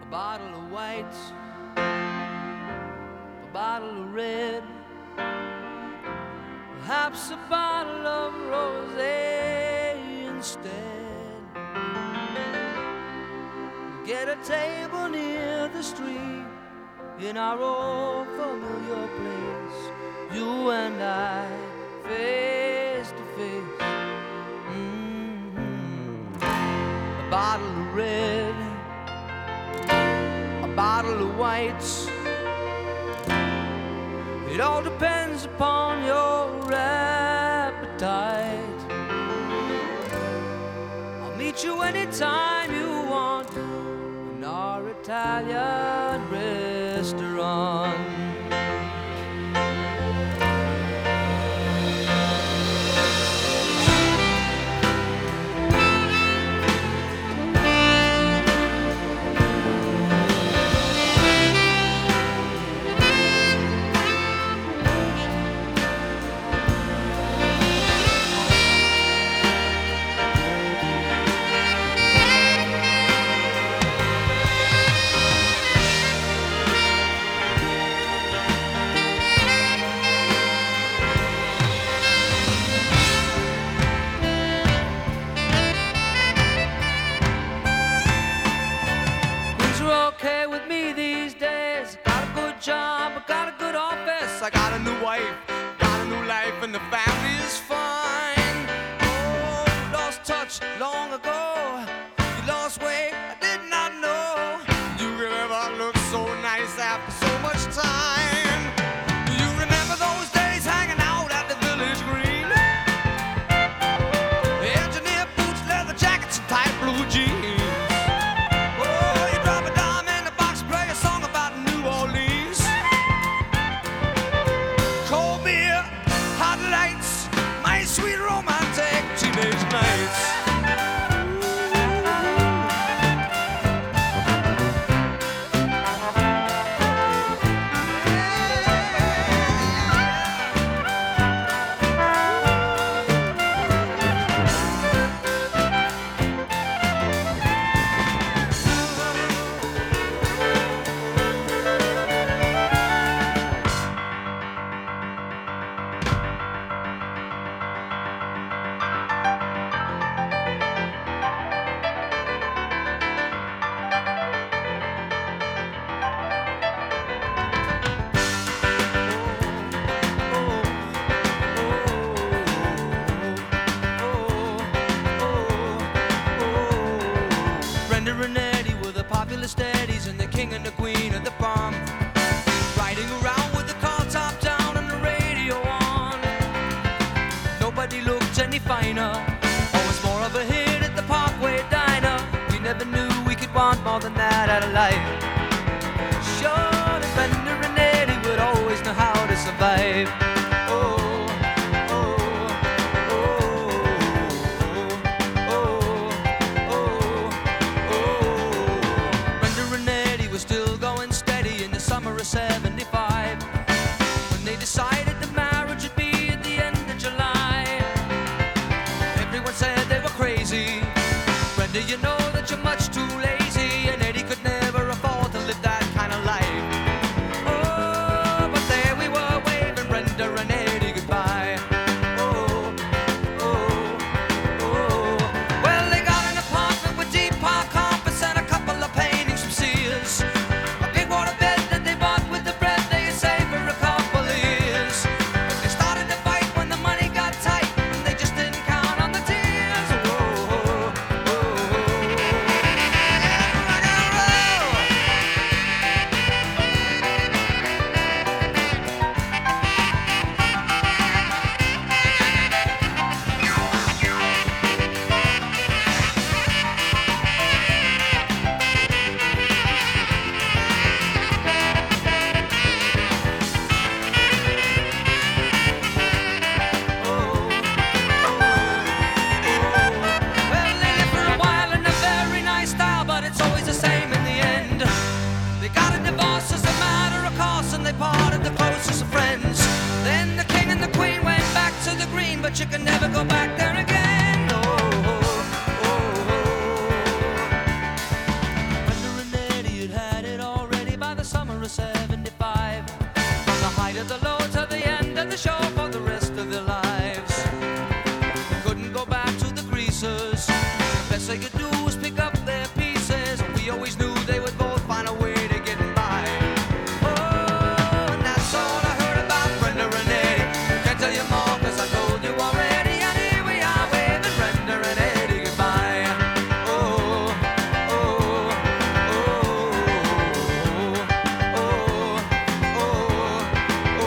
bottle of white, a bottle of red, perhaps a bottle of rosé instead. Get a table near the street in our old familiar place, you and I, face to face. A bottle of red, a bottle of whites. It all depends upon your appetite. I'll meet you anytime you want in our Italian restaurant. Okay with me these days. Got a good job, I got a good office. I got a new wife, got a new life, and the family is fine. Oh, lost touch long ago. You lost weight, I did not know. You could ever look so nice after so much time. You remember those days hanging out at the Village Green? Engineer boots, leather jackets, and tight blue jeans. Sweet romantic teenage nights. And Eddie were the popular steadies, and the king and the queen of the bomb, riding around with the car top down and the radio on. Nobody looked any finer, always more of a hit at the Parkway Diner. We never knew we could want more than that out of life. Sure, the Bender and Eddie would always know how to survive. Summer of '75, when they decided the marriage would be at the end of July. Everyone said they were crazy. Brenda, you know that you're much too lazy, and Eddie could never afford to live that kind of life. Oh, but there we were waving Brenda and Eddie goodbye. Oh, oh, oh. Well, they got an apartment with deep park carpets and a couple of paintings from Sears. A big water bed with the bread they had saved for a couple of years. But they started to fight when the money got tight, and they just didn't count on the tears. Oh, oh, oh, rock and roll. But you can never go back there again. Oh, oh, oh, oh. Under an idiot hat. 75. From the height of the low to the end of the show for the rest of their lives. They couldn't go back to the greasers. The best they could do was pick up their pieces. We always knew they would both find a way to get by. Oh, and that's all I heard about Brenda and Eddie. Can't tell you more 'cause I told you already. And here we are waving Brenda and Eddie goodbye. Oh, oh, oh, oh, oh, oh,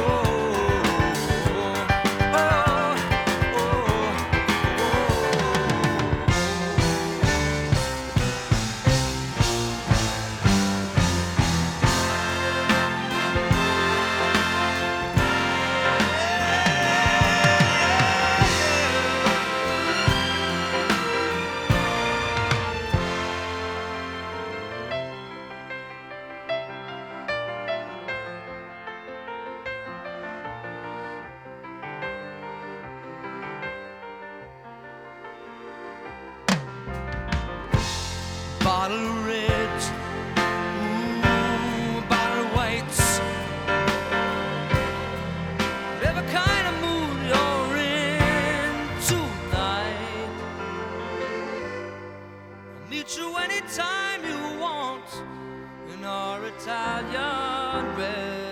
bottle of reds, ooh, bottle of whites. Whatever kind of mood you're in tonight, I'll meet you anytime you want in our Italian red.